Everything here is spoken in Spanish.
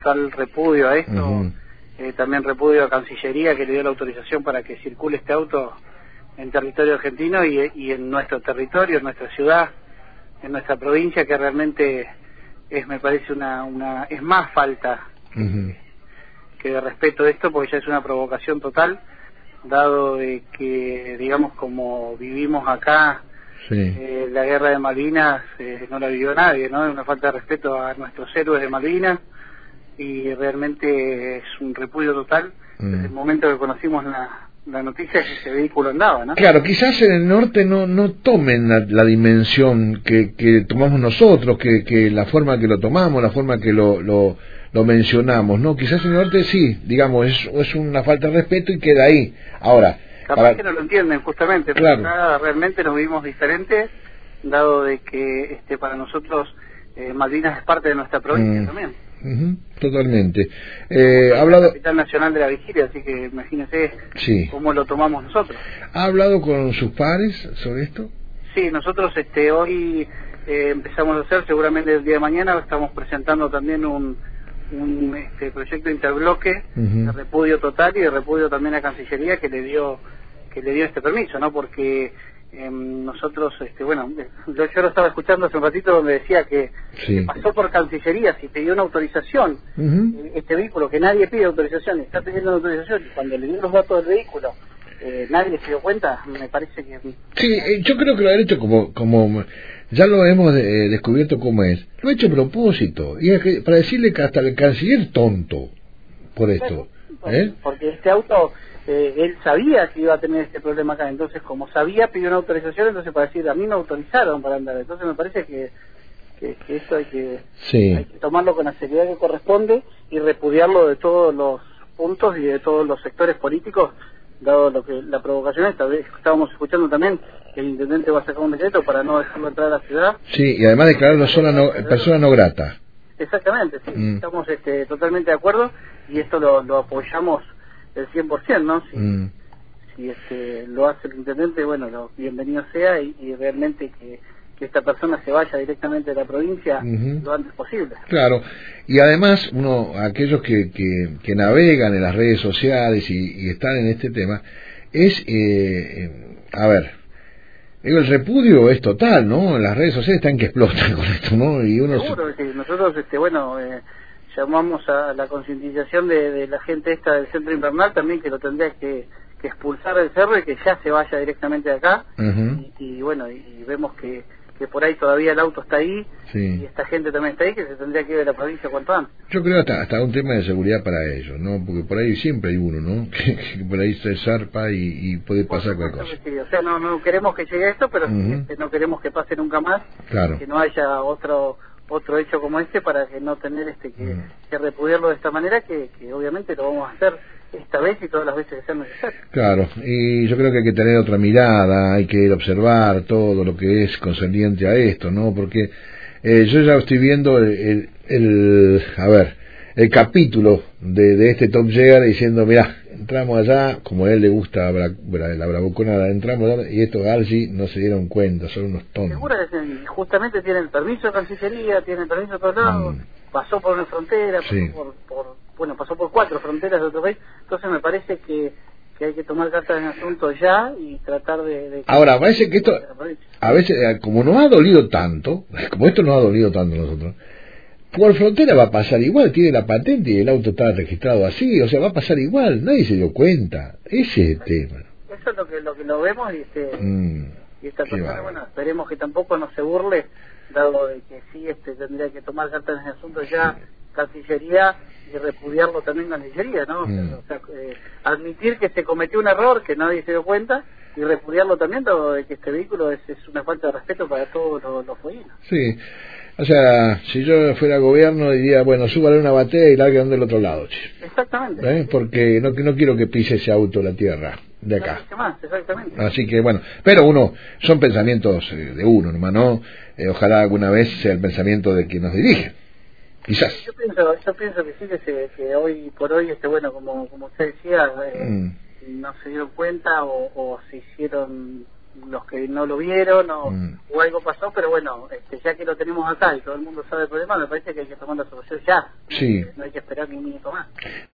total repudio a esto. Uh-huh. También repudio a Cancillería, que le dio la autorización para que circule este auto en territorio argentino y en nuestro territorio, en nuestra ciudad, en nuestra provincia, que realmente me parece es más falta Uh-huh. que de respeto a esto, porque ya es una provocación total, dado de que, digamos, como vivimos acá, Sí. la guerra de Malvinas no la vivió nadie, ¿no? Es una falta de respeto a nuestros héroes de Malvinas, y realmente es un repudio total desde el momento que conocimos la noticia que ese vehículo andaba, ¿no? Claro, quizás en el norte no tomen la dimensión que tomamos nosotros, que la forma que lo tomamos, la forma que lo mencionamos, ¿no? Quizás en el norte sí, digamos, es una falta de respeto y queda ahí. Ahora, capaz que no lo entienden justamente, claro. Porque acá realmente nos vimos diferentes, dado de que para nosotros Malvinas es parte de nuestra provincia también. Uh-huh, totalmente. Ha hablado... Capital Nacional de la Vigilia, así que imagínese cómo lo tomamos nosotros. ¿Ha hablado con sus pares sobre esto? Sí, nosotros hoy empezamos a hacer, seguramente el día de mañana estamos presentando también un proyecto interbloque de repudio total y de repudio también a Cancillería que le dio este permiso, ¿no? Porque nosotros, yo lo estaba escuchando hace un ratito donde decía que pasó por Cancillería, si pidió una autorización, este vehículo, que nadie pide autorización, está pidiendo una autorización, y cuando le dio los datos del vehículo, nadie se dio cuenta, me parece que... Sí, yo creo que lo ha hecho como ya lo hemos descubierto cómo es, lo ha hecho a propósito, y es que, para decirle que hasta el canciller tonto por esto. Porque este auto... él sabía que iba a tener este problema acá, entonces como sabía pidió una autorización, entonces para decir, a mí me autorizaron para andar, entonces me parece que esto hay que tomarlo con la seriedad que corresponde y repudiarlo de todos los puntos y de todos los sectores políticos, dado lo que la provocación esta vez estábamos escuchando también que el intendente va a sacar un decreto para no dejarlo entrar a la ciudad. Sí, y además declararlo persona no grata. Exactamente, sí, estamos totalmente de acuerdo y esto lo apoyamos el 100%, ¿no? Si lo hace el intendente, bueno, bienvenido sea y realmente que esta persona se vaya directamente de la provincia lo antes posible. Claro, y además aquellos que navegan en las redes sociales y están en este tema, el repudio es total, ¿no? Las redes sociales están que explotan con esto, ¿no? Y seguro que sí, nosotros, llamamos a la concientización de la gente esta del centro invernal también, que lo tendría que expulsar del cerro y que ya se vaya directamente de acá. Y vemos que por ahí todavía el auto está ahí y esta gente también está ahí, que se tendría que ir de la provincia cuanto antes. Yo creo hasta un tema de seguridad para ellos, ¿no? Porque por ahí siempre hay uno, ¿no? que por ahí se zarpa y puede pasar cualquier cosa. Sí, o sea, no queremos que llegue esto, pero no queremos que pase nunca más, que no haya otro hecho como para que no tener que repudiarlo de esta manera, que obviamente lo vamos a hacer esta vez y todas las veces que sea necesario. Claro, y yo creo que hay que tener otra mirada, hay que observar todo lo que es concerniente a esto, ¿no? Porque yo ya estoy viendo el capítulo de este Top Gear diciendo, mirá, entramos allá, como a él le gusta la bravuconada, entramos allá y estos Algi no se dieron cuenta, son unos tontos. Seguro que justamente tienen el permiso de Cancillería, tienen el permiso de todos lados, pasó por una frontera, pasó por 4 fronteras de otro país, entonces me parece que hay que tomar cartas en el asunto ya y tratar de... Ahora, parece que esto, a veces, como nos ha dolido tanto, como esto nos ha dolido tanto a nosotros, por frontera va a pasar igual, tiene la patente y el auto está registrado así, o sea, va a pasar igual, nadie se dio cuenta, ese es el tema. Eso es lo que lo vemos y esta persona, esperemos que tampoco no se burle, dado de que sí tendría que tomar cartas en el asunto ya Cancillería y repudiarlo también Cancillería, ¿no? O sea, admitir que se cometió un error, que nadie se dio cuenta, y repudiarlo también, dado de que este vehículo es una falta de respeto para todos los fueguinos. Sí, o sea, si yo fuera gobierno diría, bueno, súbale una batea y larguen del otro lado, Exactamente. Porque no quiero que pise ese auto la tierra de acá. Exactamente. Así que bueno, pero son pensamientos de uno nomás, ¿no? Ojalá alguna vez sea el pensamiento de quien nos dirige. Quizás. Yo pienso que sí, que hoy por hoy, como usted decía, no se dieron cuenta o se hicieron los que no lo vieron o algo pasó, pero bueno, ya que lo tenemos acá y todo el mundo sabe el problema, me parece que hay que tomar la solución ya. Sí. No hay que esperar ni un minuto más.